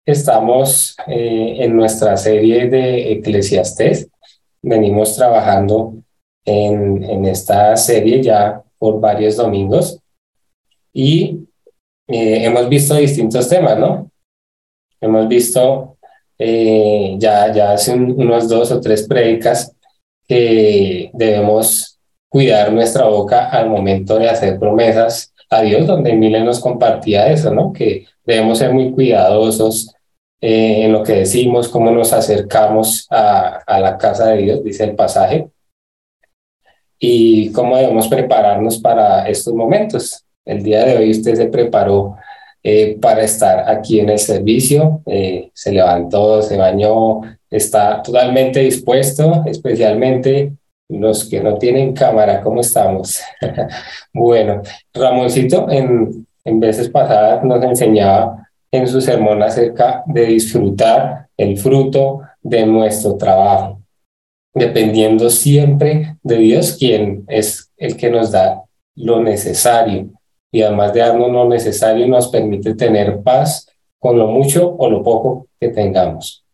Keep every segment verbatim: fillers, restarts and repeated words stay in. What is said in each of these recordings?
estamos eh, en nuestra serie de Eclesiastés. Venimos trabajando en, en esta serie ya por varios domingos y eh, hemos visto distintos temas, ¿no? Hemos visto eh, ya, ya hace un- unos dos o tres prédicas que debemos cuidar nuestra boca al momento de hacer promesas a Dios, donde Mile nos compartía eso, ¿no? Que debemos ser muy cuidadosos eh, en lo que decimos, cómo nos acercamos a, a la casa de Dios, dice el pasaje, y cómo debemos prepararnos para estos momentos. El día de hoy usted se preparó eh, para estar aquí en el servicio, eh, se levantó, se bañó, está totalmente dispuesto, especialmente los que no tienen cámara. ¿Cómo estamos? Bueno, Ramoncito en, en veces pasadas nos enseñaba en su sermón acerca de disfrutar el fruto de nuestro trabajo, dependiendo siempre de Dios, quien es el que nos da lo necesario. Y además de darnos lo necesario, nos permite tener paz con lo mucho o lo poco que tengamos.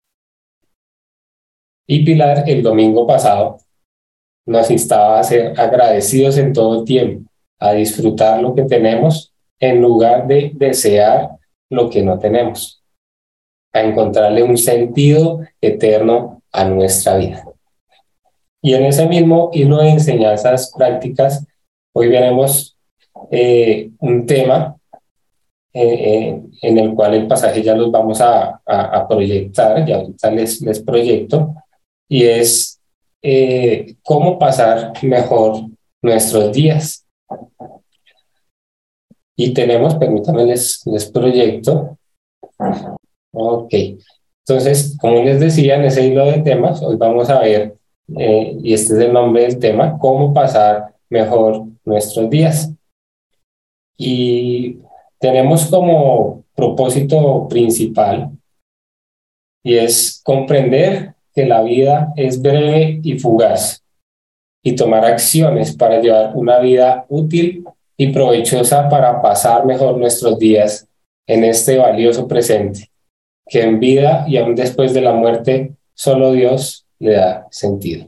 Y Pilar, el domingo pasado, nos instaba a ser agradecidos en todo tiempo, a disfrutar lo que tenemos en lugar de desear lo que no tenemos, a encontrarle un sentido eterno a nuestra vida. Y en ese mismo hilo de enseñanzas prácticas, hoy veremos eh, un tema eh, eh, en el cual el pasaje ya los vamos a, a, a proyectar, ya ahorita les, les proyecto, y es eh, cómo pasar mejor nuestros días. Y tenemos, permítanme les, les proyecto. Ok, entonces, como les decía, en ese hilo de temas, hoy vamos a ver, eh, y este es el nombre del tema, cómo pasar mejor nuestros días. Y tenemos como propósito principal, y es comprender que la vida es breve y fugaz, y tomar acciones para llevar una vida útil y provechosa para pasar mejor nuestros días en este valioso presente, que en vida y aún después de la muerte, solo Dios le da sentido.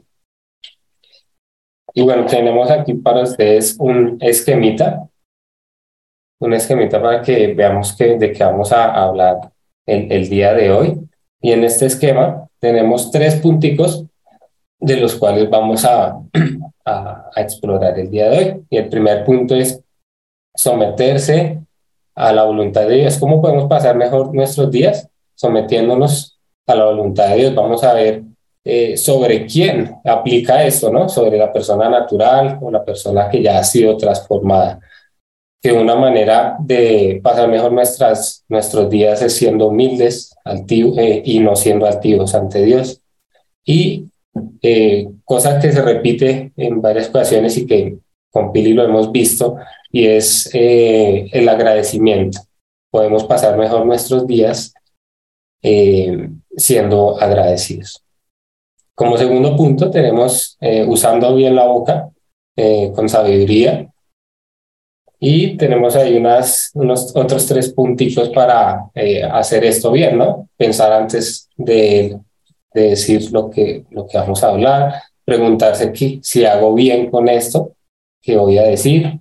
Y bueno, tenemos aquí para ustedes un esquemita, un esquemita para que veamos que, de qué vamos a hablar el, el día de hoy. Y en este esquema tenemos tres punticos de los cuales vamos a, a, a explorar el día de hoy. Y el primer punto es someterse a la voluntad de Dios. ¿Cómo podemos pasar mejor nuestros días? Sometiéndonos a la voluntad de Dios. Vamos a ver eh, sobre quién aplica esto, ¿no? Sobre la persona natural o la persona que ya ha sido transformada. Que una manera de pasar mejor nuestras, nuestros días es siendo humildes altiv eh, y no siendo altivos ante Dios. Y eh, cosa que se repite en varias ocasiones y que con Pili lo hemos visto, y es eh, el agradecimiento. Podemos pasar mejor nuestros días eh, siendo agradecidos. Como segundo punto tenemos eh, usando bien la boca eh, con sabiduría, y tenemos ahí unas, unos otros tres puntitos para eh, hacer esto bien, ¿no? Pensar antes de, de decir lo que, lo que vamos a hablar, preguntarse que, si hago bien con esto que voy a decir.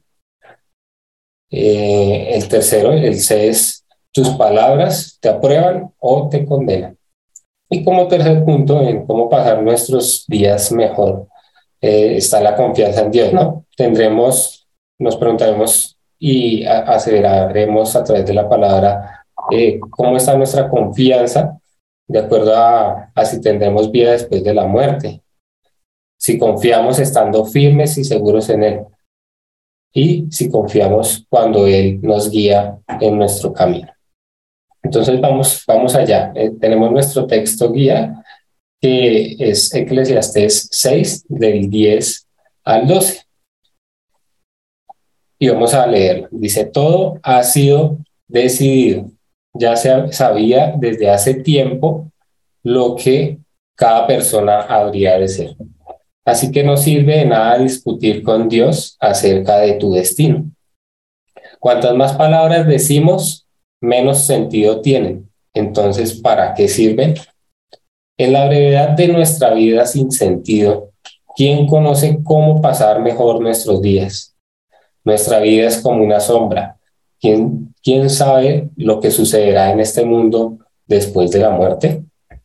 Eh, el tercero, el C, es tus palabras te aprueban o te condenan. Y como tercer punto, en cómo pasar nuestros días mejor, eh, está la confianza en Dios, ¿no? Tendremos, nos preguntaremos y aseveraremos a través de la palabra eh, cómo está nuestra confianza de acuerdo a, a si tendremos vida después de la muerte, si confiamos estando firmes y seguros en Él, y si confiamos cuando Él nos guía en nuestro camino. Entonces vamos, vamos allá. Eh, tenemos nuestro texto guía, que es Eclesiastés seis, del diez al doce. Y vamos a leer. Dice, todo ha sido decidido. Ya se sabía desde hace tiempo lo que cada persona habría de ser. Así que no sirve de nada discutir con Dios acerca de tu destino. Cuantas más palabras decimos, menos sentido tienen. Entonces, ¿para qué sirven? En la brevedad de nuestra vida sin sentido, ¿quién conoce cómo pasar mejor nuestros días? Nuestra vida es como una sombra. ¿Quién, quién sabe lo que sucederá en este mundo después de la muerte?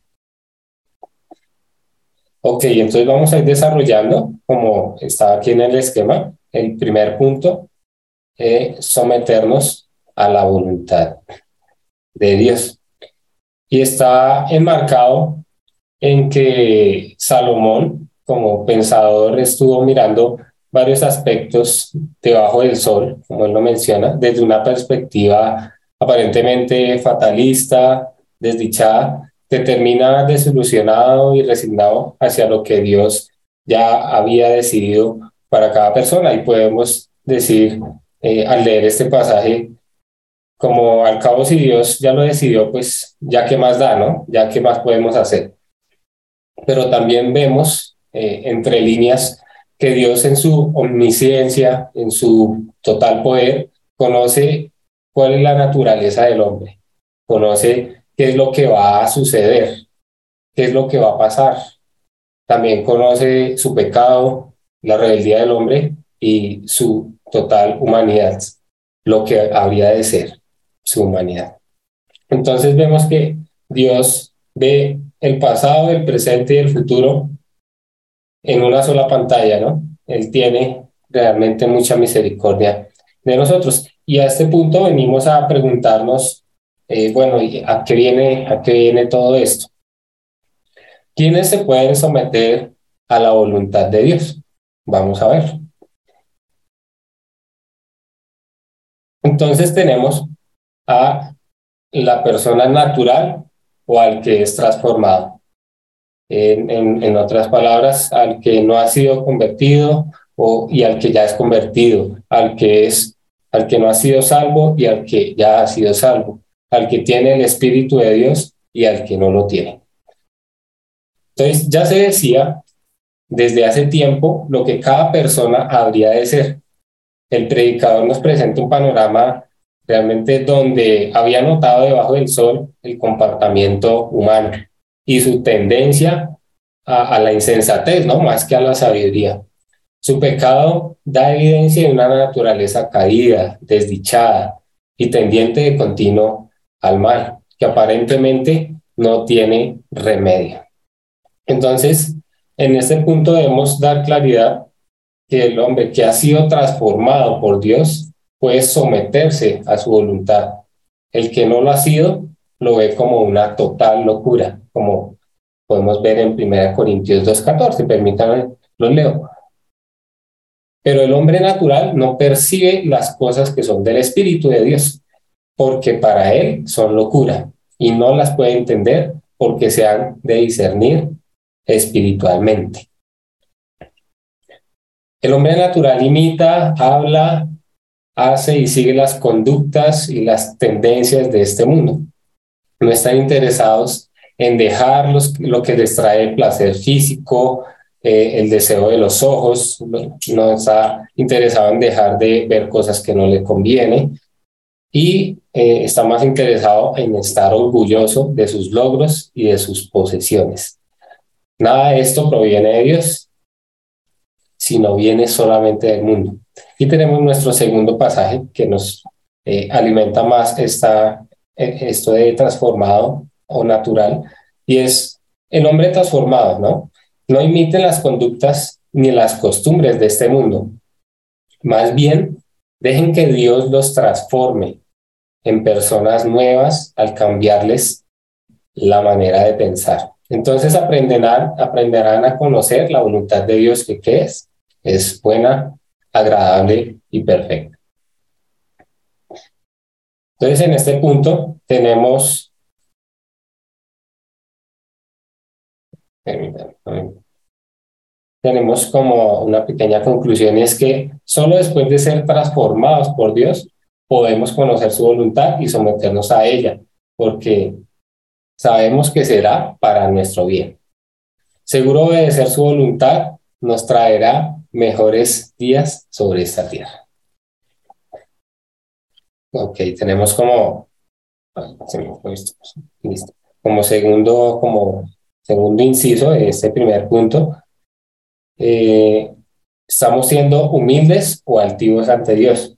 Ok, entonces vamos a ir desarrollando, como estaba aquí en el esquema, el primer punto, eh, someternos a la voluntad de Dios. Y está enmarcado en que Salomón, como pensador, estuvo mirando varios aspectos debajo del sol, como él lo menciona, desde una perspectiva aparentemente fatalista, desdichada, que termina desilusionado y resignado hacia lo que Dios ya había decidido para cada persona. Y podemos decir, eh, al leer este pasaje, como al cabo si Dios ya lo decidió, pues ya qué más da, ¿no? Ya qué más podemos hacer. Pero también vemos eh, entre líneas que Dios en su omnisciencia, en su total poder, conoce cuál es la naturaleza del hombre, conoce qué es lo que va a suceder, qué es lo que va a pasar. También conoce su pecado, la rebeldía del hombre y su total humanidad, lo que habría de ser su humanidad. Entonces vemos que Dios ve el pasado, el presente y el futuro en una sola pantalla, ¿no? Él tiene realmente mucha misericordia de nosotros. Y a este punto venimos a preguntarnos, eh, bueno, ¿y ¿a qué viene, a qué viene todo esto? ¿Quiénes se pueden someter a la voluntad de Dios? Vamos a ver. Entonces tenemos a la persona natural o al que es transformado. En, en, en otras palabras, al que no ha sido convertido o, y al que ya es convertido, al que es, al que no ha sido salvo y al que ya ha sido salvo, al que tiene el Espíritu de Dios y al que no lo tiene. Entonces, ya se decía desde hace tiempo lo que cada persona habría de ser. El predicador nos presenta un panorama realmente donde había notado debajo del sol el comportamiento humano y su tendencia a, a la insensatez, ¿no? Más que a la sabiduría. Su pecado da evidencia de una naturaleza caída, desdichada y tendiente de continuo al mal, que aparentemente no tiene remedio. Entonces, en este punto debemos dar claridad que el hombre que ha sido transformado por Dios puede someterse a su voluntad. El que no lo ha sido lo ve como una total locura, como podemos ver en primera Corintios dos catorce, permítanme, lo leo. Pero el hombre natural no percibe las cosas que son del Espíritu de Dios, porque para él son locura, y no las puede entender porque se han de discernir espiritualmente. El hombre natural imita, habla, hace y sigue las conductas y las tendencias de este mundo. No están interesados en dejar los, lo que les trae el placer físico, eh, el deseo de los ojos, no está interesado en dejar de ver cosas que no le conviene y eh, está más interesado en estar orgulloso de sus logros y de sus posesiones. Nada de esto proviene de Dios, sino viene solamente del mundo. Y tenemos nuestro segundo pasaje que nos eh, alimenta más esta, eh, esto de transformado o natural, y es el hombre transformado, ¿no? No imiten las conductas ni las costumbres de este mundo. Más bien, dejen que Dios los transforme en personas nuevas al cambiarles la manera de pensar. Entonces aprenderán, aprenderán a conocer la voluntad de Dios, que ¿qué es? Es buena, agradable y perfecta. Entonces, en este punto tenemos, tenemos como una pequeña conclusión, y es que solo después de ser transformados por Dios podemos conocer su voluntad y someternos a ella, porque sabemos que será para nuestro bien. Seguro obedecer su voluntad nos traerá mejores días sobre esta tierra. Ok, tenemos como Ah, se me fue esto. Listo. Como segundo, como segundo inciso de este primer punto, eh, ¿estamos siendo humildes o altivos ante Dios?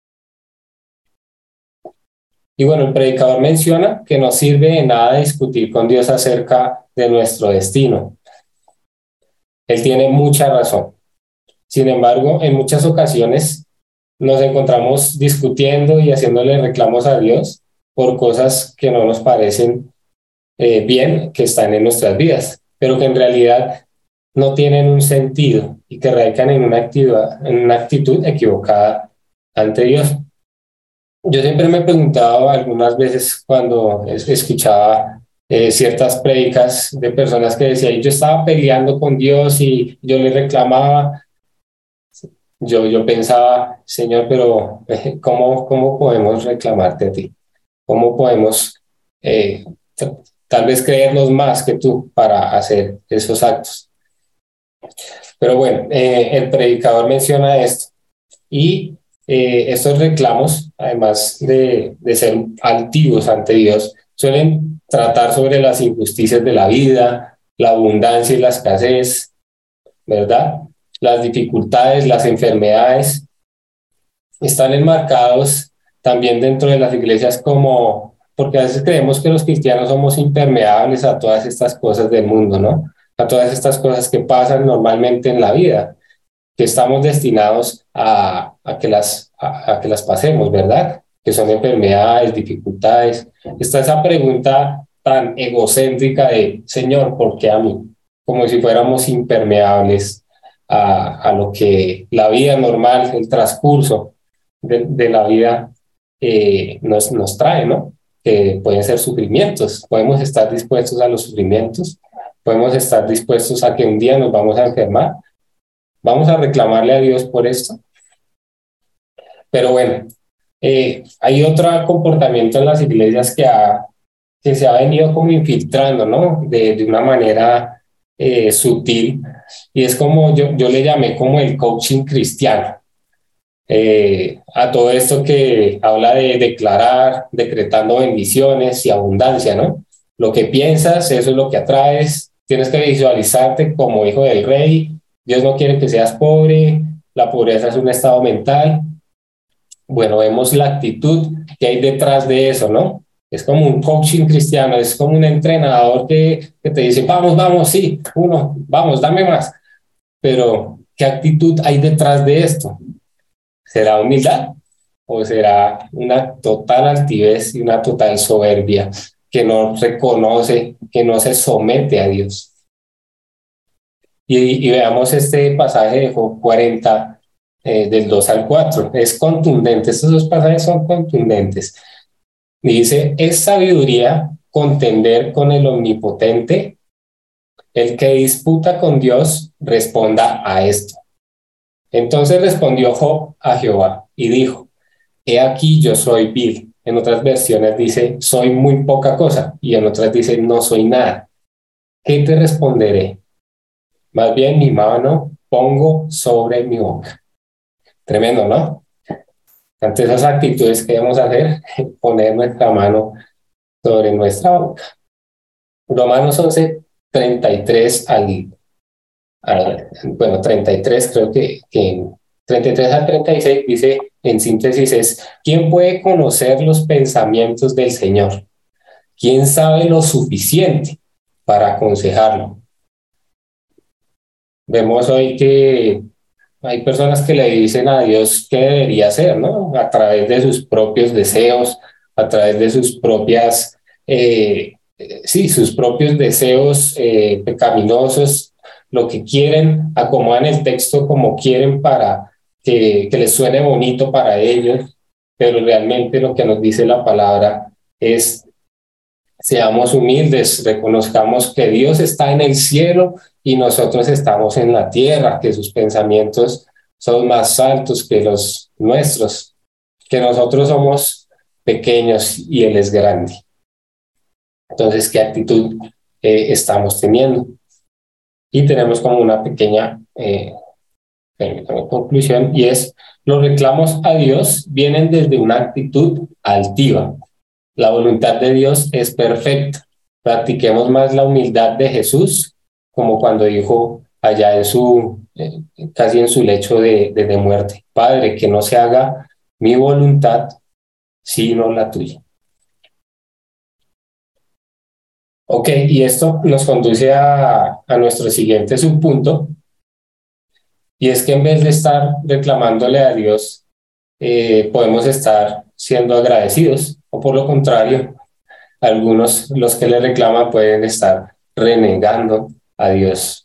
Y bueno, el predicador menciona que no sirve de nada discutir con Dios acerca de nuestro destino. Él tiene mucha razón. Sin embargo, en muchas ocasiones nos encontramos discutiendo y haciéndole reclamos a Dios por cosas que no nos parecen eh, bien, que están en nuestras vidas, pero que en realidad no tienen un sentido y que radican en una actividad, en una actitud equivocada ante Dios. Yo siempre me he preguntado algunas veces cuando es- escuchaba eh, ciertas prédicas de personas que decían, yo estaba peleando con Dios y yo le reclamaba, yo, yo pensaba, Señor, pero eh, ¿cómo, cómo podemos reclamarte a ti? ¿Cómo podemos eh, t- tal vez creernos más que tú para hacer esos actos? Pero bueno, eh, el predicador menciona esto y eh, estos reclamos, además de, de ser altivos ante Dios, suelen tratar sobre las injusticias de la vida, la abundancia y la escasez, ¿verdad? Las dificultades, las enfermedades, están enmarcados también dentro de las iglesias como, porque a veces creemos que los cristianos somos impermeables a todas estas cosas del mundo, ¿no? A todas estas cosas que pasan normalmente en la vida, que estamos destinados a, a que, las, a, a que las pasemos, ¿verdad? Que son enfermedades, dificultades. Está esa pregunta tan egocéntrica de, Señor, ¿por qué a mí? Como si fuéramos impermeables a, a lo que la vida normal, el transcurso de, de la vida eh, nos, nos trae, ¿no? Que pueden ser sufrimientos. Podemos estar dispuestos a los sufrimientos, podemos estar dispuestos a que un día nos vamos a enfermar. Vamos a reclamarle a Dios por esto. Pero bueno, eh, hay otro comportamiento en las iglesias que, ha, que se ha venido como infiltrando, ¿no? De, de una manera eh, sutil. Y es como yo, yo le llamé como el coaching cristiano. Eh, a todo esto que habla de declarar, decretando bendiciones y abundancia, ¿no? Lo que piensas, eso es lo que atraes. Tienes que visualizarte como hijo del rey. Dios no quiere que seas pobre. La pobreza es un estado mental. Bueno, vemos la actitud que hay detrás de eso, ¿no? Es como un coaching cristiano, es como un entrenador que, que te dice, vamos, vamos, sí, uno, vamos, dame más. Pero, ¿qué actitud hay detrás de esto? ¿Será humildad o será una total altivez y una total soberbia que no reconoce, que no se somete a Dios? Y, y veamos este pasaje de Job cuarenta, eh, del dos al cuatro. Es contundente, estos dos pasajes son contundentes. Y dice, es sabiduría contender con el omnipotente, el que disputa con Dios, responda a esto. Entonces respondió Job a Jehová y dijo, he aquí yo soy vil. En otras versiones dice, soy muy poca cosa. Y en otras dice, no soy nada. ¿Qué te responderé? Más bien mi mano pongo sobre mi boca. Tremendo, ¿no? Ante esas actitudes que debemos hacer, poner nuestra mano sobre nuestra boca. Romanos once, treinta y tres al, al bueno, treinta y tres creo que, que treinta y tres al treinta y seis dice, en síntesis es, ¿quién puede conocer los pensamientos del Señor? ¿Quién sabe lo suficiente para aconsejarlo? Vemos hoy que hay personas que le dicen a Dios qué debería hacer, ¿no? A través de sus propios deseos, a través de sus propias, eh, eh, sí, sus propios deseos eh, pecaminosos, lo que quieren, acomodan el texto como quieren para que, que les suene bonito para ellos, pero realmente lo que nos dice la palabra es seamos humildes, reconozcamos que Dios está en el cielo y nosotros estamos en la tierra, que sus pensamientos son más altos que los nuestros, que nosotros somos pequeños y Él es grande. Entonces, ¿qué actitud eh, estamos teniendo? Y tenemos como una pequeña eh, permítame, conclusión, y es, los reclamos a Dios vienen desde una actitud altiva. La voluntad de Dios es perfecta. Practiquemos más la humildad de Jesús, como cuando dijo allá en su, eh, casi en su lecho de, de, de muerte: Padre, que no se haga mi voluntad, sino la tuya. Ok, y esto nos conduce a, a nuestro siguiente subpunto, y es que en vez de estar reclamándole a Dios, eh, podemos estar siendo agradecidos, o por lo contrario, algunos, los que le reclaman, pueden estar renegando a Dios.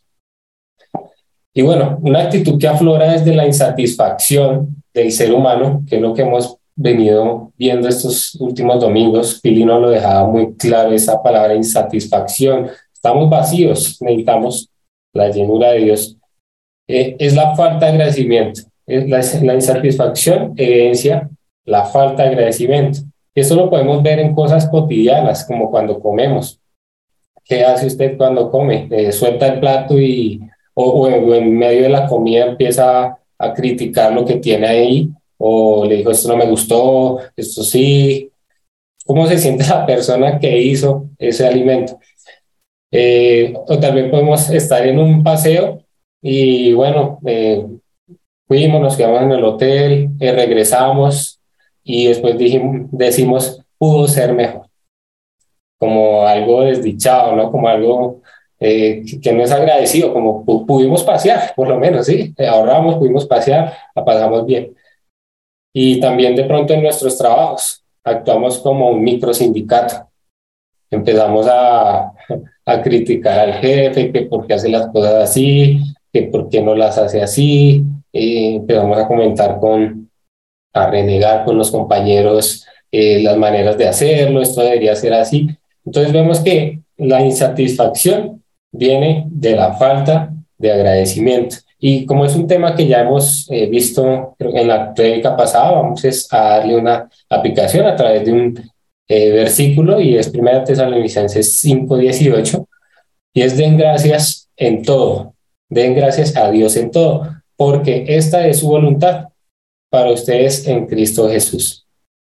Y bueno, una actitud que aflora desde la insatisfacción del ser humano, que es lo que hemos venido viendo estos últimos domingos. Pili nos lo dejaba muy claro, esa palabra insatisfacción. Estamos vacíos, necesitamos la llenura de Dios. Eh, es la falta de agradecimiento. Es la, la insatisfacción evidencia la falta de agradecimiento. Esto lo podemos ver en cosas cotidianas, como cuando comemos. ¿Qué hace usted cuando come? Eh, suelta el plato y o, o, en, o en medio de la comida empieza a, a criticar lo que tiene ahí, o le dijo: esto no me gustó, esto sí. ¿Cómo se siente la persona que hizo ese alimento? Eh, o también podemos estar en un paseo y bueno, eh, fuimos, nos quedamos en el hotel, eh, regresamos y después dijimos, decimos: pudo ser mejor, como algo desdichado, ¿no? Como algo eh, que, que no es agradecido, como pu pudimos pasear, por lo menos, ¿sí? Eh, ahorramos, pudimos pasear, la pasamos bien. Y también de pronto en nuestros trabajos actuamos como un microsindicato. Empezamos a, a criticar al jefe, que por qué hace las cosas así, que por qué no las hace así. Eh, empezamos a comentar con, a renegar con los compañeros eh, las maneras de hacerlo, esto debería ser así. Entonces vemos que la insatisfacción viene de la falta de agradecimiento. Y como es un tema que ya hemos eh, visto en la prédica pasada, vamos a darle una aplicación a través de un eh, versículo, y es primera Tesalonicenses cinco dieciocho, y es: den gracias en todo, den gracias a Dios en todo, porque esta es su voluntad para ustedes en Cristo Jesús.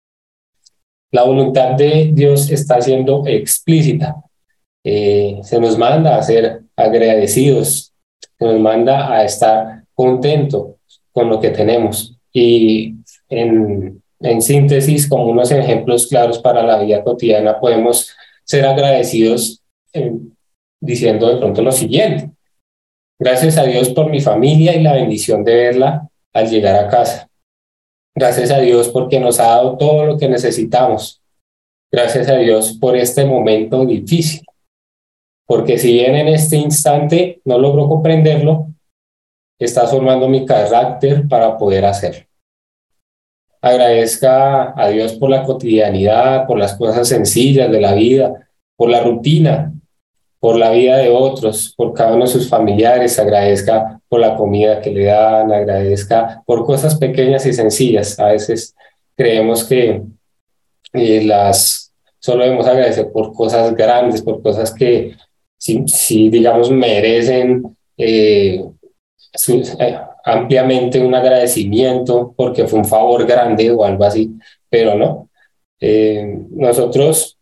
La voluntad de Dios está siendo explícita. Eh, se nos manda a ser agradecidos, se nos manda a estar contentos con lo que tenemos. Y en, en síntesis, como unos ejemplos claros para la vida cotidiana, podemos ser agradecidos eh, diciendo de pronto lo siguiente: gracias a Dios por mi familia y la bendición de verla al llegar a casa. Gracias a Dios porque nos ha dado todo lo que necesitamos. Gracias a Dios por este momento difícil, porque si bien en este instante no logro comprenderlo, está formando mi carácter para poder hacerlo. Agradezca a Dios por la cotidianidad, por las cosas sencillas de la vida, por la rutina, por la vida de otros, por cada uno de sus familiares. Agradezca por la comida que le dan, agradezca por cosas pequeñas y sencillas. A veces creemos que eh, las solo debemos agradecer por cosas grandes, por cosas que sí, sí digamos, merecen eh, su, eh, ampliamente un agradecimiento porque fue un favor grande o algo así, pero no. Eh, nosotros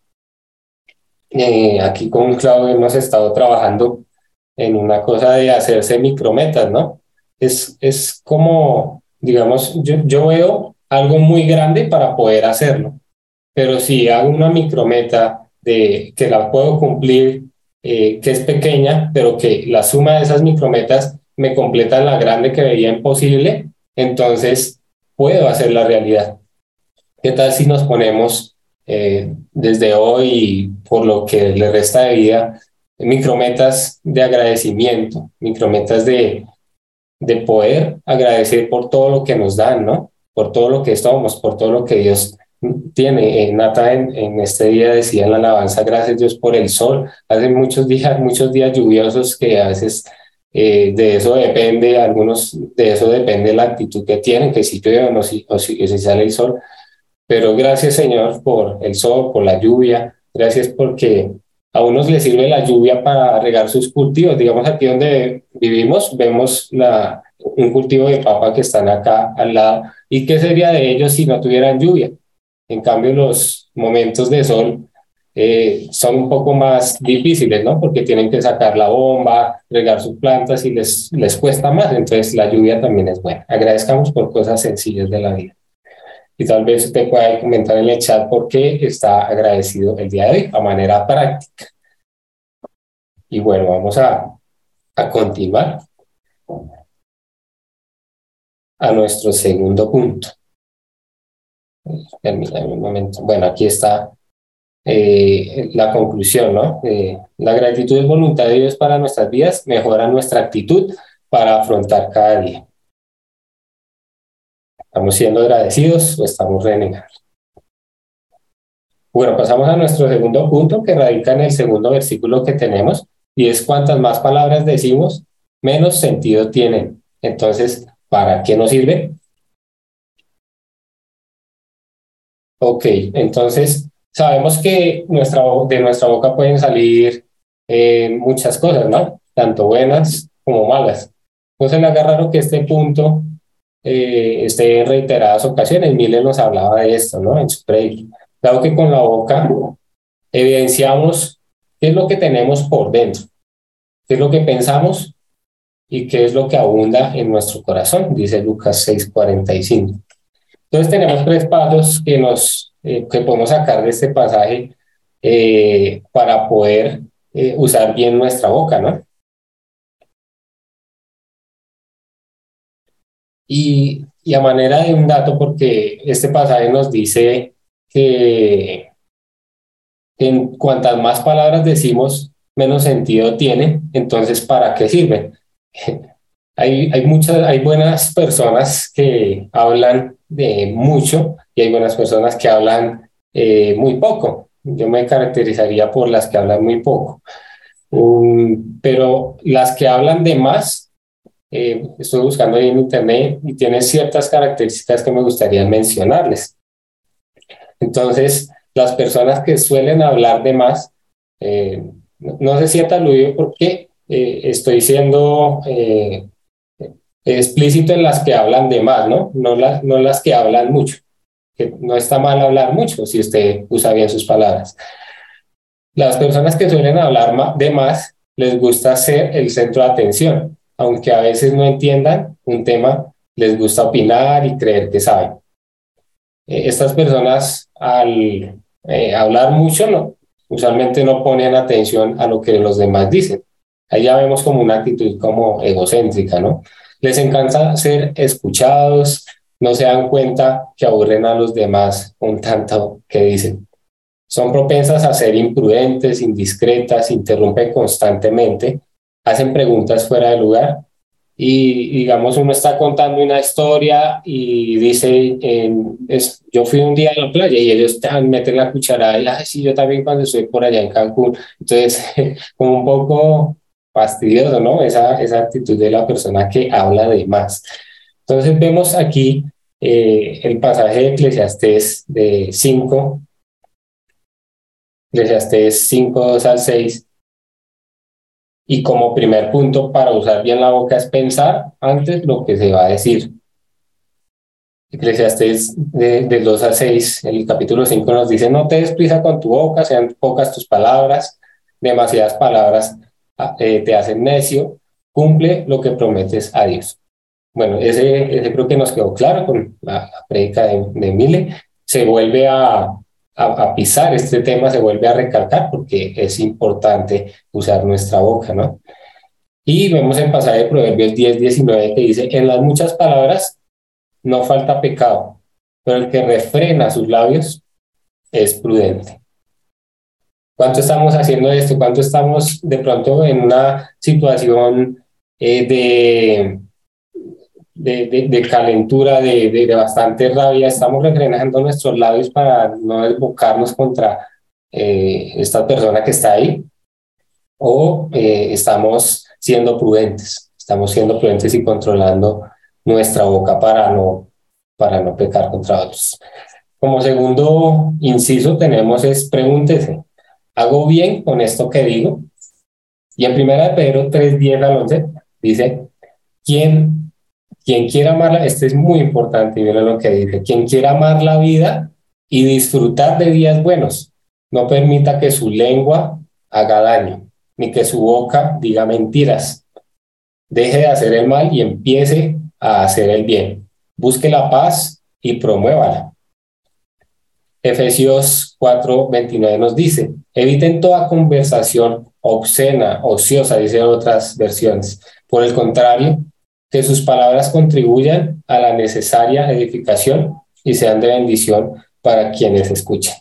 eh, aquí con Claudio hemos estado trabajando en una cosa de hacerse micrometas, ¿no? Es, es como, digamos, yo, yo veo algo muy grande para poder hacerlo, pero si hago una micrometa de que la puedo cumplir, eh, que es pequeña, pero que la suma de esas micrometas me completa la grande que veía imposible, entonces puedo hacer la realidad. ¿Qué tal si nos ponemos eh, desde hoy, por lo que le resta de vida, micrometas de agradecimiento, micrometas de, de poder agradecer por todo lo que nos dan, ¿no? Por todo lo que somos, por todo lo que Dios tiene. Eh, Nata en, en este día decía en la alabanza: gracias Dios por el sol. Hace muchos días, muchos días lluviosos que a veces eh, de eso depende, algunos de eso depende la actitud que tienen, que si llueve o no, si, o si, si sale el sol. Pero gracias, Señor, por el sol, por la lluvia. Gracias porque a unos les sirve la lluvia para regar sus cultivos. Digamos, aquí donde vivimos, vemos la, un cultivo de papa que están acá al lado. ¿Y qué sería de ellos si no tuvieran lluvia? En cambio, los momentos de sol eh, son un poco más difíciles, ¿no? Porque tienen que sacar la bomba, regar sus plantas y les, les cuesta más. Entonces, la lluvia también es buena. Agradezcamos por cosas sencillas de la vida. Y tal vez usted pueda comentar en el chat por qué está agradecido el día de hoy, a manera práctica. Y bueno, vamos a, a continuar a nuestro segundo punto. Permítame un momento. Bueno, aquí está eh, la conclusión, ¿no? Eh, la gratitud es voluntad de Dios para nuestras vidas, mejora nuestra actitud para afrontar cada día. ¿Estamos siendo agradecidos o estamos renegando? Bueno, pasamos a nuestro segundo punto que radica en el segundo versículo que tenemos y es cuantas más palabras decimos, menos sentido tienen. Entonces, ¿para qué nos sirve? Ok, entonces sabemos que nuestra, de nuestra boca pueden salir eh, muchas cosas, ¿no? Tanto buenas como malas. Entonces le haga raro que este punto eh, esté en reiteradas ocasiones. Miller nos hablaba de esto, ¿no? En su predica. Dado que con la boca evidenciamos qué es lo que tenemos por dentro, qué es lo que pensamos y qué es lo que abunda en nuestro corazón, dice Lucas seis cuarenta y cinco. Entonces tenemos tres pasos que, nos, eh, que podemos sacar de este pasaje eh, para poder eh, usar bien nuestra boca, ¿no? Y, y a manera de un dato, porque este pasaje nos dice que en cuantas más palabras decimos, menos sentido tiene, entonces ¿para qué sirven? Hay, hay muchas, hay buenas personas que hablan de mucho y hay buenas personas que hablan eh, muy poco. Yo me caracterizaría por las que hablan muy poco. Um, pero las que hablan de más, eh, estoy buscando ahí en internet y tienen ciertas características que me gustaría mencionarles. Entonces, las personas que suelen hablar de más, eh, no, no se sienta aludido porque eh, estoy siendo eh, explícito en las que hablan de más, ¿no? No, la, no las que hablan mucho, que no está mal hablar mucho si usted usa bien sus palabras. Las personas que suelen hablar de más les gusta ser el centro de atención, aunque a veces no entiendan un tema, les gusta opinar y creer que saben. Eh, estas personas al eh, hablar mucho, no, usualmente no ponen atención a lo que los demás dicen. Ahí ya vemos como una actitud como egocéntrica, ¿no? Les encanta ser escuchados, no se dan cuenta que aburren a los demás con tanto que dicen. Son propensas a ser imprudentes, indiscretas, interrumpen constantemente, hacen preguntas fuera de lugar y digamos uno está contando una historia y dice, eh, es, yo fui un día a la playa y ellos tan, meten la cucharada y, ay, sí, yo también cuando estoy por allá en Cancún. Entonces, como un poco fastidioso, ¿no? Esa, esa actitud de la persona que habla de más. Entonces vemos aquí eh, el pasaje de Eclesiastés de cinco, Eclesiastés cinco, dos al seis. Y como primer punto para usar bien la boca es pensar antes lo que se va a decir. Eclesiastés de, del dos al seis, el capítulo cinco nos dice, no te des prisa con tu boca, sean pocas tus palabras, demasiadas palabras eh, te hacen necio, cumple lo que prometes a Dios. Bueno, ese, ese creo que nos quedó claro con la, la prédica de, de Mile. Se vuelve a, a, a pisar este tema, se vuelve a recalcar porque es importante usar nuestra boca, ¿no? Y vemos el pasaje de Proverbios diez diecinueve que dice, en las muchas palabras no falta pecado, pero el que refrena sus labios es prudente. ¿Cuánto estamos haciendo esto? ¿Cuánto estamos de pronto en una situación eh, de, de, de, de calentura, de, de, de bastante rabia? Estamos refrenando nuestros labios para no desbocarnos contra eh, esta persona que está ahí, o eh, estamos siendo prudentes, estamos siendo prudentes y controlando nuestra boca para no, para no pecar contra otros. Como segundo inciso tenemos es pregúntese, ¿hago bien con esto que digo? Y en primera de Pedro tres, diez al once dice, ¿quién, quien quiera amar, la, este es muy importante y miren lo que dice, quien quiera amar la vida y disfrutar de días buenos. No permita que su lengua haga daño, ni que su boca diga mentiras. Deje de hacer el mal y empiece a hacer el bien. Busque la paz y promuévala. Efesios cuatro veintinueve nos dice, eviten toda conversación obscena, ociosa, dice otras versiones. Por el contrario, que sus palabras contribuyan a la necesaria edificación y sean de bendición para quienes escuchen.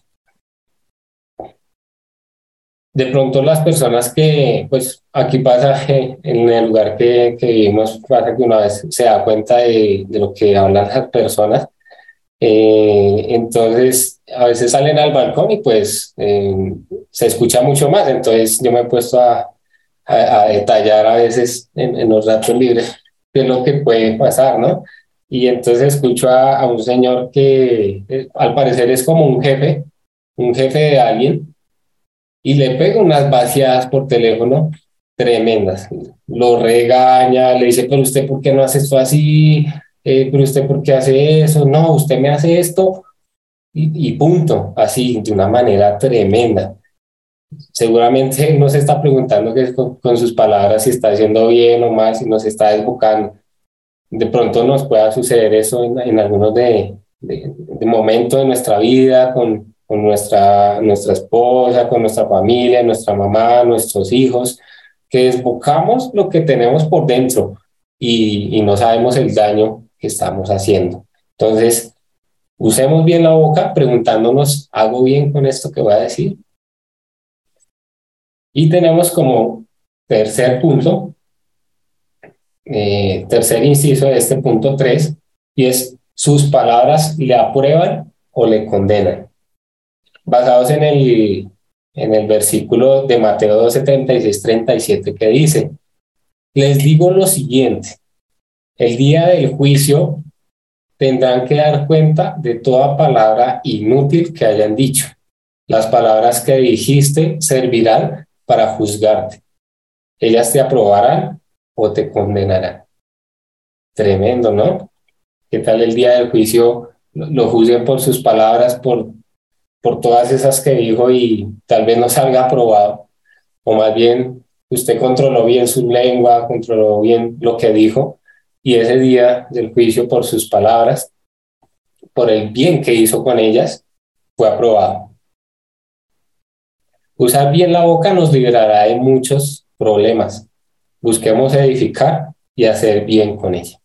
De pronto las personas que, pues aquí pasa, eh, en el lugar que, que vivimos, pasa que una vez se da cuenta de, de lo que hablan las personas, eh, entonces a veces salen al balcón y pues eh, se escucha mucho más, entonces yo me he puesto a, a, a detallar a veces en, en los ratos libres qué es lo que puede pasar, ¿no? Y entonces escucho a, a un señor que eh, al parecer es como un jefe, un jefe de alguien, y le pega unas vaciadas por teléfono tremendas. Lo regaña, le dice, pero usted ¿por qué no hace esto así? Eh, pero usted ¿por qué hace eso? No, usted me hace esto y, y punto, así, de una manera tremenda. Seguramente no se está preguntando que con, con sus palabras si está haciendo bien o mal, si nos está desbocando. De pronto nos pueda suceder eso en, en algunos de, de, de momentos de nuestra vida, con, con nuestra, nuestra esposa, con nuestra familia, nuestra mamá, nuestros hijos, que desbocamos lo que tenemos por dentro y, y no sabemos el daño que estamos haciendo. Entonces, usemos bien la boca preguntándonos, ¿hago bien con esto que voy a decir? Y tenemos como tercer punto, eh, tercer inciso de este punto tres, y es sus palabras le aprueban o le condenan. Basados en el, en el versículo de Mateo doce, treinta y seis, treinta y siete, que dice, les digo lo siguiente, el día del juicio tendrán que dar cuenta de toda palabra inútil que hayan dicho. Las palabras que dijiste servirán para juzgarte. Ellas te aprobarán o te condenarán. Tremendo, ¿no? ¿Qué tal el día del juicio lo, lo juzguen por sus palabras, por, por todas esas que dijo y tal vez no salga aprobado? O más bien, usted controló bien su lengua, controló bien lo que dijo, y ese día del juicio por sus palabras, por el bien que hizo con ellas, fue aprobado. Usar bien la boca nos liberará de muchos problemas. Busquemos edificar y hacer bien con ella.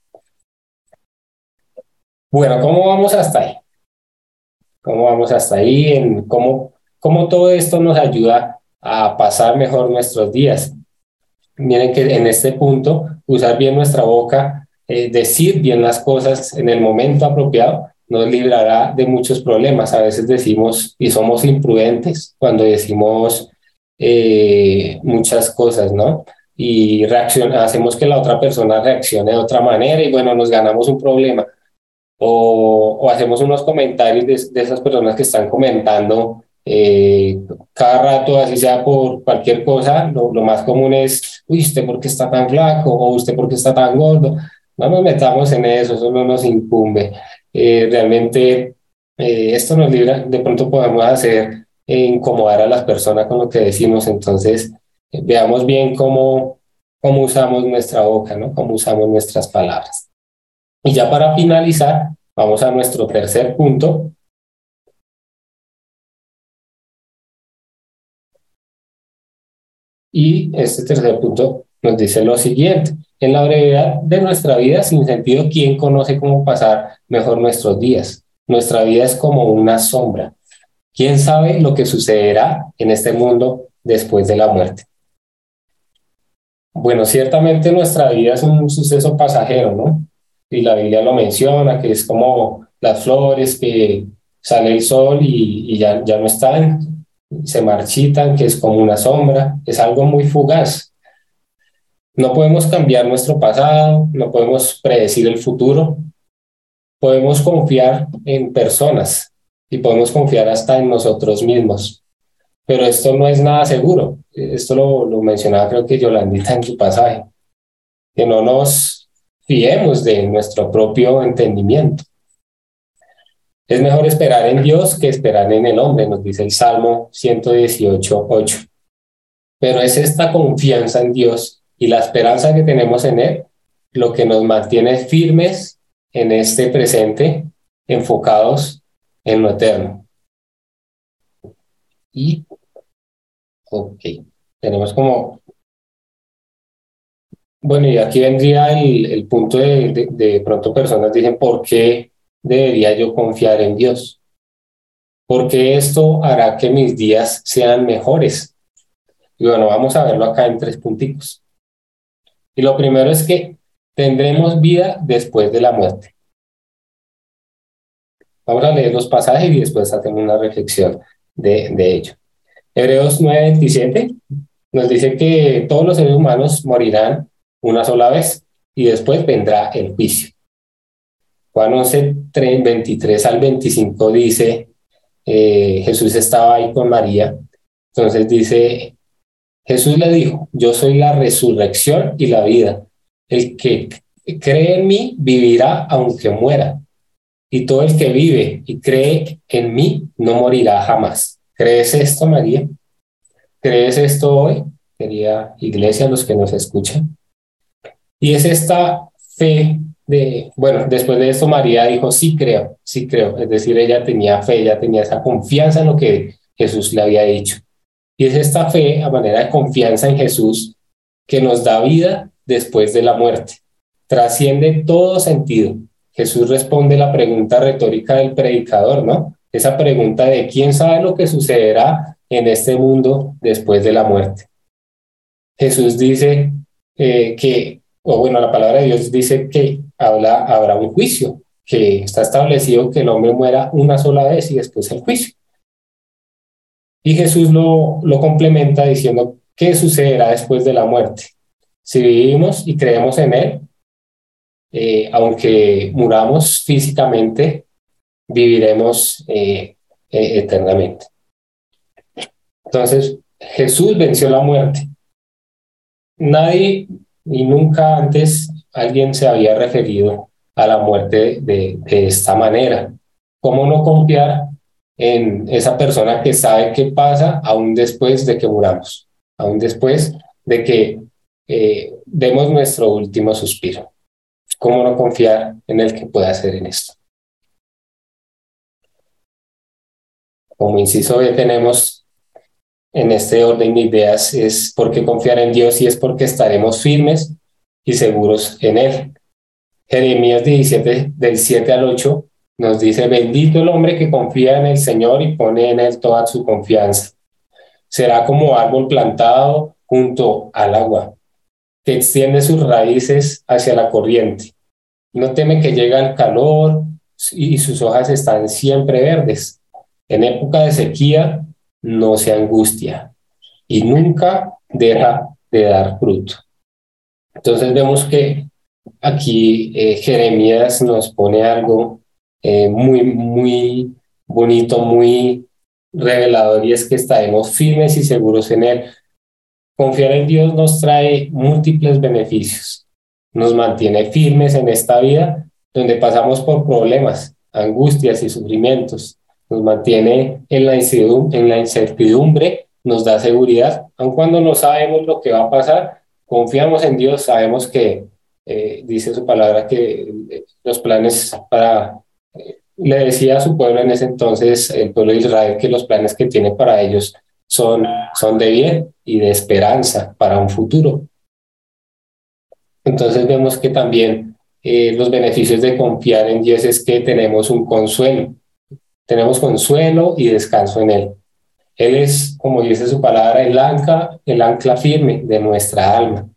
Bueno, ¿cómo vamos hasta ahí? ¿Cómo vamos hasta ahí? En cómo, cómo todo esto nos ayuda a pasar mejor nuestros días. Miren que en este punto, usar bien nuestra boca, eh, decir bien las cosas en el momento apropiado, nos librará de muchos problemas. A veces decimos y somos imprudentes cuando decimos eh, muchas cosas, ¿no? Y reacciona, hacemos que la otra persona reaccione de otra manera y bueno, nos ganamos un problema. O, o hacemos unos comentarios de, de esas personas que están comentando eh, cada rato, así sea por cualquier cosa, lo, lo más común es, uy, ¿usted por qué está tan flaco? O ¿usted por qué está tan gordo? No nos metamos en eso, eso no nos incumbe. Eh, realmente eh, esto nos libra, de pronto podemos hacer eh, incomodar a las personas con lo que decimos, entonces eh, veamos bien cómo, cómo usamos nuestra boca, ¿no? Cómo usamos nuestras palabras. Y ya para finalizar, vamos a nuestro tercer punto. Y este tercer punto nos dice lo siguiente. En la brevedad de nuestra vida sin sentido, ¿quién conoce cómo pasar mejor nuestros días? Nuestra vida es como una sombra. ¿Quién sabe lo que sucederá en este mundo después de la muerte? Bueno, ciertamente nuestra vida es un suceso pasajero, ¿no? Y la Biblia lo menciona, que es como las flores, que sale el sol y, y ya, ya no están, se marchitan, que es como una sombra, es algo muy fugaz. No podemos cambiar nuestro pasado, no podemos predecir el futuro, podemos confiar en personas y podemos confiar hasta en nosotros mismos, pero esto no es nada seguro. Esto lo, lo mencionaba creo que Yolandita en su pasaje, que no nos fiemos de nuestro propio entendimiento. Es mejor esperar en Dios que esperar en el hombre, nos dice el Salmo ciento dieciocho, ocho. Pero es esta confianza en Dios y la esperanza que tenemos en Él lo que nos mantiene firmes en este presente, enfocados en lo eterno. Y, ok, tenemos como, bueno, y aquí vendría el, el punto de, de, de pronto personas dicen, ¿por qué debería yo confiar en Dios? Porque esto hará que mis días sean mejores. Y bueno, vamos a verlo acá en tres punticos. Y lo primero es que tendremos vida después de la muerte. Vamos a leer los pasajes y después hacemos una reflexión de, de ello. Hebreos nueve veintisiete nos dice que todos los seres humanos morirán una sola vez y después vendrá el juicio. Juan once, veintitrés al veinticinco dice, eh, Jesús estaba ahí con María, entonces dice, Jesús le dijo, yo soy la resurrección y la vida. El que cree en mí vivirá aunque muera. Y todo el que vive y cree en mí no morirá jamás. ¿Crees esto, María? ¿Crees esto hoy? Querida iglesia, los que nos escuchan. Y es esta fe de, bueno, después de esto María dijo, sí creo, sí creo. Es decir, ella tenía fe, ella tenía esa confianza en lo que Jesús le había dicho. Y es esta fe, a manera de confianza en Jesús, que nos da vida después de la muerte. Trasciende todo sentido. Jesús responde la pregunta retórica del predicador, ¿no? Esa pregunta de quién sabe lo que sucederá en este mundo después de la muerte. Jesús dice eh, que, o bueno, la palabra de Dios dice que habla, habrá un juicio, que está establecido que el hombre muera una sola vez y después el juicio. Y Jesús lo, lo complementa diciendo qué sucederá después de la muerte. Si vivimos y creemos en Él, eh, aunque muramos físicamente, viviremos eh, eh, eternamente. Entonces, Jesús venció la muerte. Nadie y nunca antes alguien se había referido a la muerte de, de esta manera. ¿Cómo no confiar en esa persona que sabe qué pasa aún después de que muramos, aún después de que eh, demos nuestro último suspiro? ¿Cómo no confiar en el que pueda hacer en esto? Como inciso B tenemos en este orden de ideas es por qué confiar en Dios y es porque estaremos firmes y seguros en Él. Jeremías diecisiete, del siete al ocho, nos dice, bendito el hombre que confía en el Señor y pone en Él toda su confianza. Será como árbol plantado junto al agua, que extiende sus raíces hacia la corriente. No teme que llegue el calor y sus hojas están siempre verdes. En época de sequía no se angustia y nunca deja de dar fruto. Entonces vemos que aquí eh, Jeremías nos pone algo eh, muy, muy bonito, muy revelador, y es que estaremos firmes y seguros en Él. Confiar en Dios nos trae múltiples beneficios. Nos mantiene firmes en esta vida donde pasamos por problemas, angustias y sufrimientos. Nos mantiene en la incertidumbre, en la incertidumbre, nos da seguridad. Aun cuando no sabemos lo que va a pasar, confiamos en Dios, sabemos que eh, dice su palabra que eh, los planes para, eh, le decía a su pueblo en ese entonces, el pueblo de Israel, que los planes que tiene para ellos son, son de bien y de esperanza para un futuro. Entonces vemos que también eh, los beneficios de confiar en Dios es que tenemos un consuelo, tenemos consuelo y descanso en Él. Él es, como dice su palabra, el ancla, el ancla firme de nuestra alma,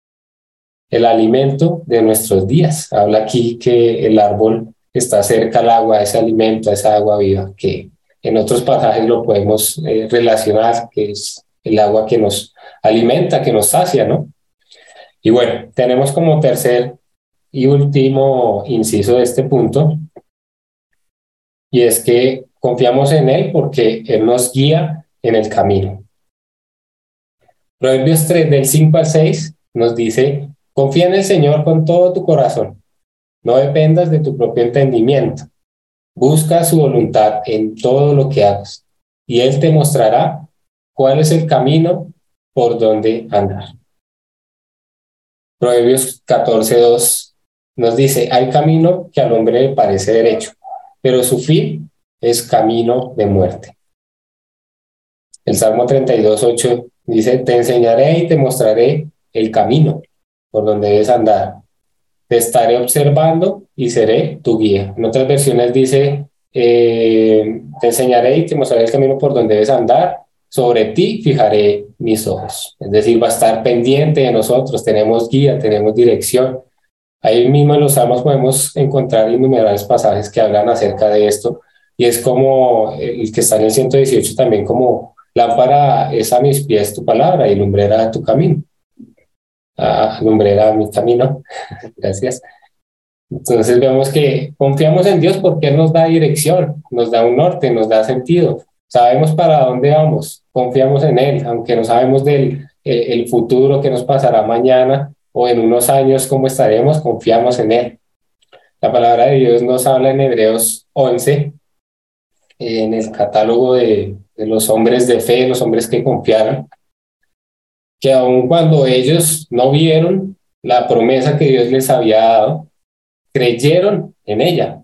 el alimento de nuestros días. Habla aquí que el árbol está cerca al agua, ese alimento, esa agua viva, que en otros pasajes lo podemos eh, relacionar, que es el agua que nos alimenta, que nos sacia, ¿no? Y bueno, tenemos como tercer y último inciso de este punto, y es que confiamos en Él porque Él nos guía en el camino. Proverbios tres, del cinco al seis, nos dice, confía en el Señor con todo tu corazón, no dependas de tu propio entendimiento, Busca su voluntad en todo lo que hagas y Él te mostrará cuál es el camino por donde andar. Proverbios catorce dos nos dice, hay camino que al hombre le parece derecho, pero su fin es camino de muerte. El Salmo treinta y dos ocho dice, te enseñaré y te mostraré el camino por donde debes andar. Te estaré observando y seré tu guía. En otras versiones dice, eh, te enseñaré y te mostraré el camino por donde debes andar. Sobre ti fijaré mis ojos. Es decir, va a estar pendiente de nosotros. Tenemos guía, tenemos dirección. Ahí mismo en los Salmos podemos encontrar innumerables pasajes que hablan acerca de esto. Y es como el que está en el ciento dieciocho también, como lámpara es a mis pies tu palabra y lumbrera a tu camino. Ah, lumbrera a mi camino. Gracias. Entonces vemos que confiamos en Dios porque Él nos da dirección, nos da un norte, nos da sentido. Sabemos para dónde vamos, confiamos en Él, aunque no sabemos del eh, el futuro que nos pasará mañana o en unos años cómo estaremos, confiamos en Él. La palabra de Dios nos habla en Hebreos once, en el catálogo de, de los hombres de fe, los hombres que confiaron, que aun cuando ellos no vieron la promesa que Dios les había dado, creyeron en ella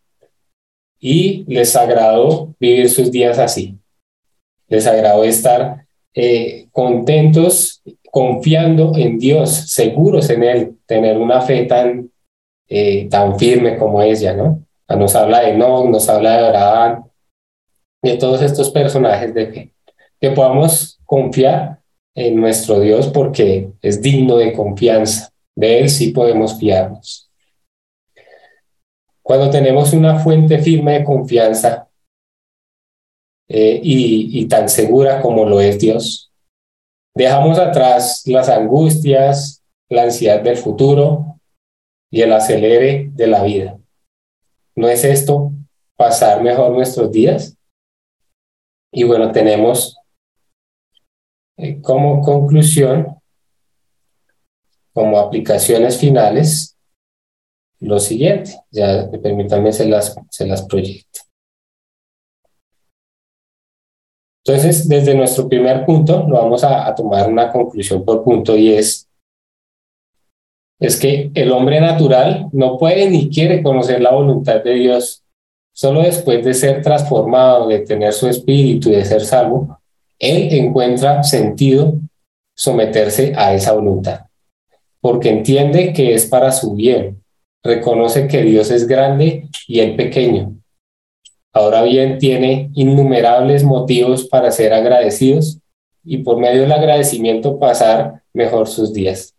y les agradó vivir sus días así. Les agradó estar eh, contentos, confiando en Dios, seguros en Él, tener una fe tan, eh, tan firme como ella, ¿no? Nos habla de Enoc, nos habla de Abraham, de todos estos personajes de fe. Que podamos confiar en nuestro Dios porque es digno de confianza. De Él sí podemos fiarnos. Cuando tenemos una fuente firme de confianza eh, y, y tan segura como lo es Dios, dejamos atrás las angustias, la ansiedad del futuro y el acelere de la vida. ¿No es esto pasar mejor nuestros días? Y bueno, tenemos eh, como conclusión, como aplicaciones finales, lo siguiente. Ya permítanme, se las, se las proyecto. Entonces, desde nuestro primer punto, lo vamos a, a tomar una conclusión por punto y es, es que el hombre natural no puede ni quiere conocer la voluntad de Dios. Solo después de ser transformado, de tener su espíritu y de ser salvo, él encuentra sentido someterse a esa voluntad, porque entiende que es para su bien, reconoce que Dios es grande y él pequeño. Ahora bien, tiene innumerables motivos para ser agradecidos y por medio del agradecimiento pasar mejor sus días.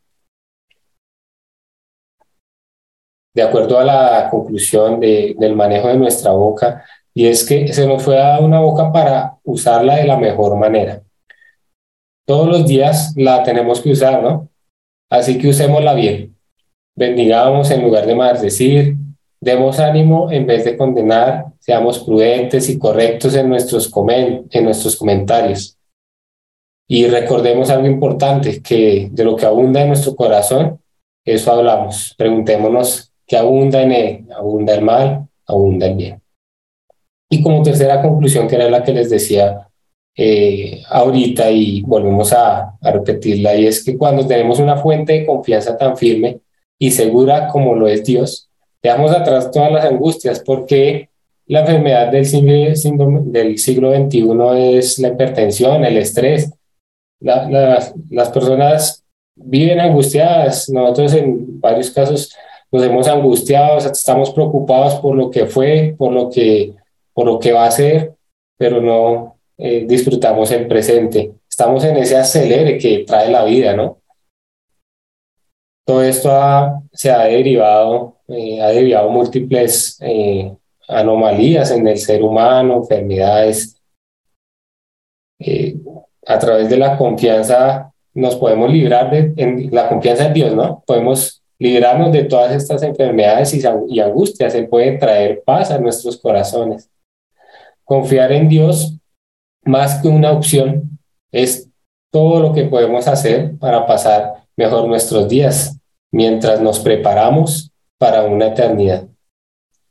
De acuerdo a la conclusión de, del manejo de nuestra boca, y es que se nos fue dada una boca para usarla de la mejor manera. Todos los días la tenemos que usar, ¿no? Así que usémosla bien. Bendigamos en lugar de maldecir, demos ánimo en vez de condenar, seamos prudentes y correctos en nuestros, comen en nuestros comentarios. Y recordemos algo importante, que de lo que abunda en nuestro corazón, eso hablamos. Preguntémonos qué abunda en él, abunda el mal, abunda el bien. Y como tercera conclusión, que era la que les decía eh, ahorita y volvemos a, a repetirla, y es que cuando tenemos una fuente de confianza tan firme y segura como lo es Dios, dejamos atrás todas las angustias, porque la enfermedad del siglo, del siglo veintiuno es la hipertensión, el estrés. La, la, las personas viven angustiadas. Nosotros en varios casos nos hemos angustiado, estamos preocupados por lo que fue, por lo que, por lo que va a ser, pero no eh, disfrutamos el presente. Estamos en ese acelere que trae la vida, ¿no? Todo esto ha, se ha derivado, eh, ha derivado múltiples eh, anomalías en el ser humano, enfermedades. Eh, a través de la confianza nos podemos librar de en la confianza en Dios, ¿no? Podemos librarnos de todas estas enfermedades y, y angustias. Él puede traer paz a nuestros corazones. Confiar en Dios, más que una opción, es todo lo que podemos hacer para pasar mejor nuestros días mientras nos preparamos para una eternidad.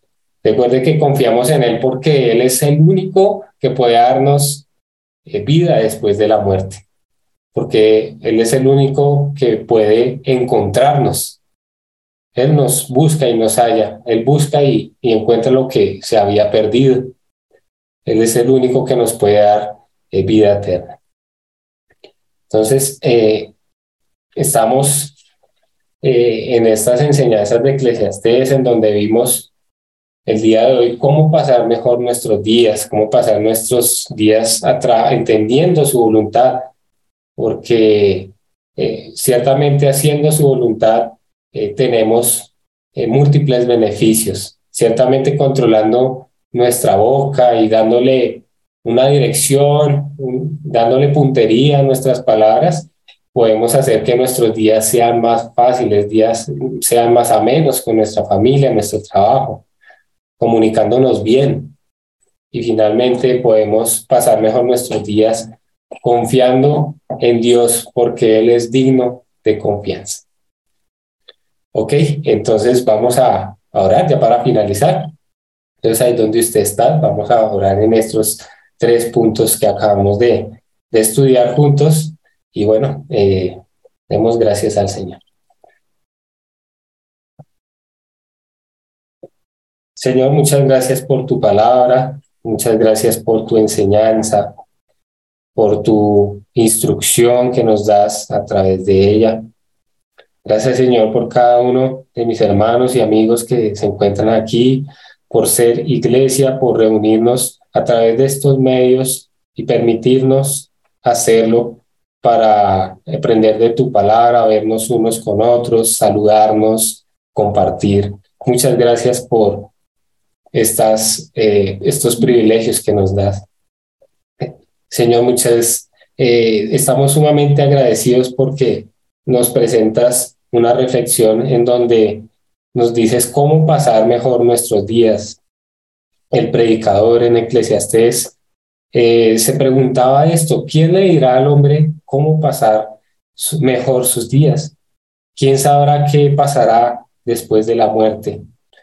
Recuerde que confiamos en Él porque Él es el único que puede darnos eh, vida después de la muerte, porque Él es el único que puede encontrarnos. Él nos busca y nos halla, Él busca y, y encuentra lo que se había perdido. Él es el único que nos puede dar eh, vida eterna. Entonces, eh, estamos eh, en estas enseñanzas de Eclesiastés en donde vimos el día de hoy cómo pasar mejor nuestros días, cómo pasar nuestros días entendiendo su voluntad, porque eh, ciertamente haciendo su voluntad eh, tenemos eh, múltiples beneficios, ciertamente controlando nuestra boca y dándole una dirección, un, dándole puntería a nuestras palabras, podemos hacer que nuestros días sean más fáciles, días sean más amenos con nuestra familia, nuestro trabajo, comunicándonos bien y finalmente podemos pasar mejor nuestros días confiando en Dios porque Él es digno de confianza. Ok, entonces vamos a orar ya para finalizar. Entonces ahí donde usted está, vamos a orar en estos tres puntos que acabamos de, de estudiar juntos y bueno, eh, demos gracias al Señor. Señor, muchas gracias por tu palabra, muchas gracias por tu enseñanza, por tu instrucción que nos das a través de ella. Gracias, Señor, por cada uno de mis hermanos y amigos que se encuentran aquí, por ser iglesia, por reunirnos a través de estos medios y permitirnos hacerlo para aprender de tu palabra, vernos unos con otros, saludarnos, compartir. Muchas gracias por estas, eh, estos privilegios que nos das. Señor, muchas, eh, estamos sumamente agradecidos porque nos presentas una reflexión en donde nos dices cómo pasar mejor nuestros días. El predicador en Eclesiastés eh, se preguntaba esto: ¿quién le dirá al hombre cómo pasar su, mejor sus días? ¿Quién sabrá qué pasará después de la muerte?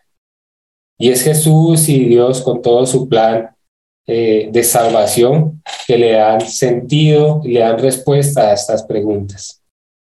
Y es Jesús y Dios con todo su plan eh, de salvación que le dan sentido y le dan respuesta a estas preguntas.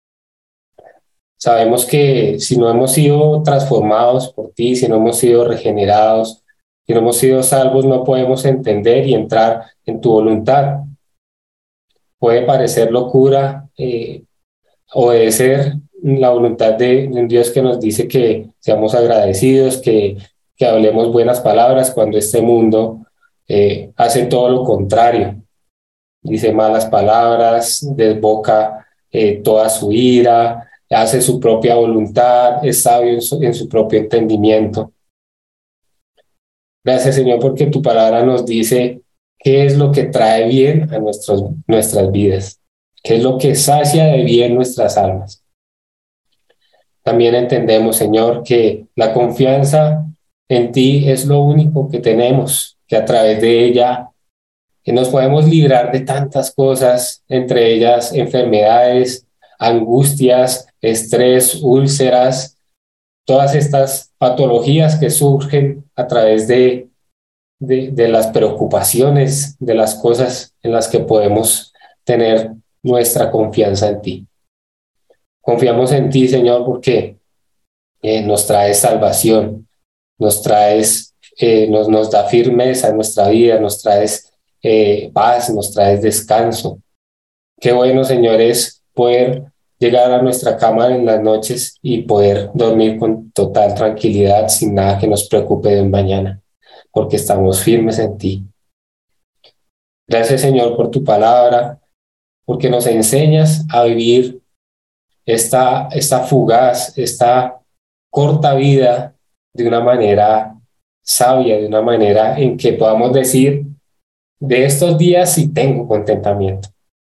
Sabemos que si no hemos sido transformados por ti, si no hemos sido regenerados, si no hemos sido salvos, no podemos entender y entrar en tu voluntad. Puede parecer locura eh, obedecer la voluntad de, de un Dios que nos dice que seamos agradecidos, que, que hablemos buenas palabras cuando este mundo eh, hace todo lo contrario. Dice malas palabras, desboca eh, toda su ira, hace su propia voluntad, es sabio en su, en su propio entendimiento. Gracias, Señor, porque tu palabra nos dice qué es lo que trae bien a nuestros, nuestras vidas, qué es lo que sacia de bien nuestras almas. También entendemos, Señor, que la confianza en ti es lo único que tenemos, que a través de ella que nos podemos librar de tantas cosas, entre ellas enfermedades, angustias, estrés, úlceras, todas estas patologías que surgen a través de, de, de las preocupaciones, de las cosas en las que podemos tener nuestra confianza en ti. Confiamos en ti, Señor, porque eh, nos traes salvación, nos traes, eh, nos, nos da firmeza en nuestra vida, nos traes eh, paz, nos traes descanso. Qué bueno, Señor, es poder llegar a nuestra cama en las noches y poder dormir con total tranquilidad, sin nada que nos preocupe de mañana, porque estamos firmes en ti. Gracias, Señor, por tu palabra, porque nos enseñas a vivir esta, esta fugaz, esta corta vida de una manera sabia, de una manera en que podamos decir, de estos días sí tengo contentamiento.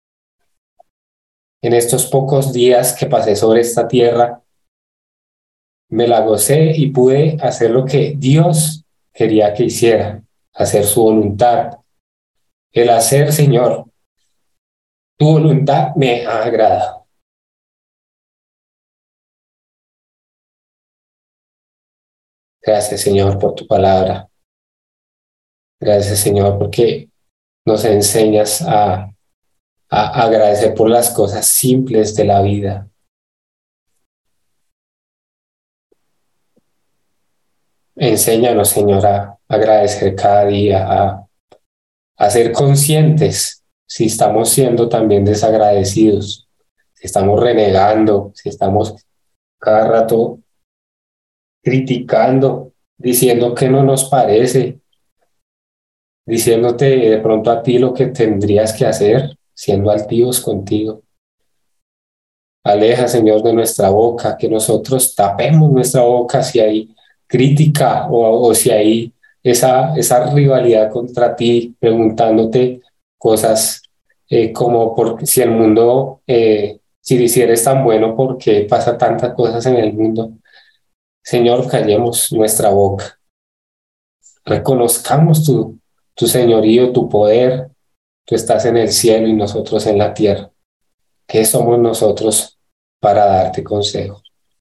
En estos pocos días que pasé sobre esta tierra, me la gocé y pude hacer lo que Dios quería que hiciera, hacer su voluntad. El hacer, Señor, tu voluntad me ha agradado. Gracias, Señor, por tu palabra. Gracias, Señor, porque nos enseñas a, a agradecer por las cosas simples de la vida. Enséñanos, Señor, a agradecer cada día, a, a ser conscientes si estamos siendo también desagradecidos, si estamos renegando, si estamos cada rato criticando, diciendo que no nos parece, diciéndote de pronto a ti lo que tendrías que hacer, siendo altivos contigo. Aleja, Señor, de nuestra boca, que nosotros tapemos nuestra boca si hay crítica o, o si hay esa, esa rivalidad contra ti, preguntándote cosas eh, como por, si el mundo, eh, si, si eres tan bueno, ¿por qué pasa tantas cosas en el mundo? Señor, callemos nuestra boca, reconozcamos tu, tu señorío, tu poder. Tú estás en el cielo y nosotros en la tierra. ¿Qué somos nosotros para darte consejo?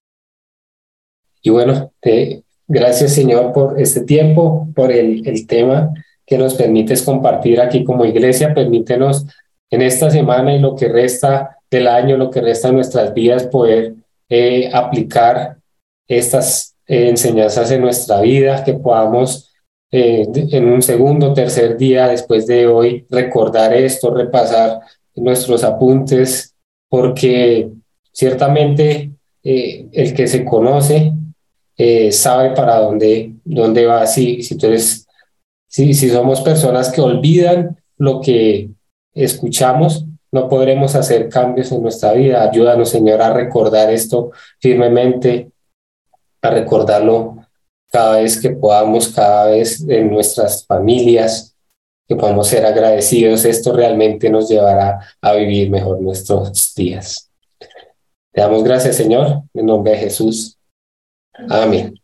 Y bueno, te, gracias, Señor, por este tiempo, por el, el tema que nos permites compartir aquí como iglesia. Permítenos en esta semana y lo que resta del año, lo que resta de nuestras vidas, poder eh, aplicar estas eh, enseñanzas en nuestra vida, que podamos eh, en un segundo, tercer día después de hoy recordar esto, repasar nuestros apuntes, porque ciertamente eh, el que se conoce eh, sabe para dónde, dónde va. Si, si, tú eres, si, si somos personas que olvidan lo que escuchamos, no podremos hacer cambios en nuestra vida. Ayúdanos, Señor, a recordar esto firmemente, a recordarlo cada vez que podamos, cada vez en nuestras familias, que podamos ser agradecidos. Esto realmente nos llevará a vivir mejor nuestros días. Te damos gracias, Señor, en nombre de Jesús. Amén.